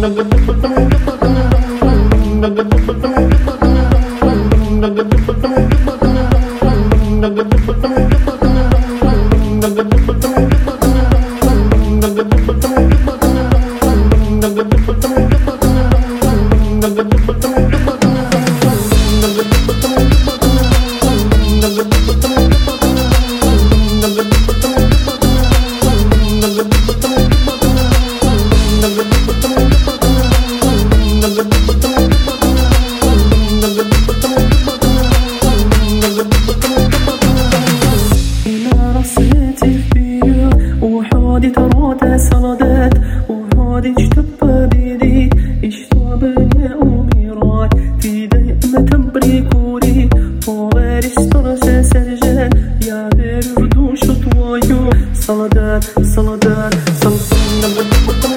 وحودي تروت سلادات وحودي اشتبه بيديك اشتوى يا أميرات في دائما تبريكولي وغير استرس سرجان يا غير ردوش طوايو سلادات سلادات سلادات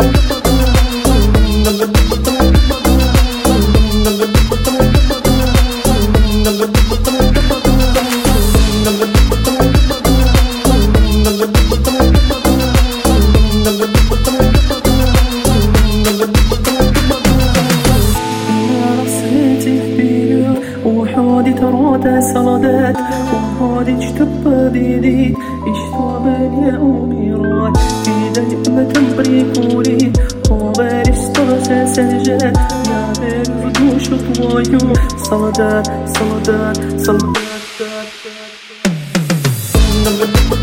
وحودي تروت سلادات وحودي اشتبه بيديك اشتوى يا أميرات في دائما تبريكولي وغير استرس سرجان يا غير ردوش طوايو سلادات سلادات سلادات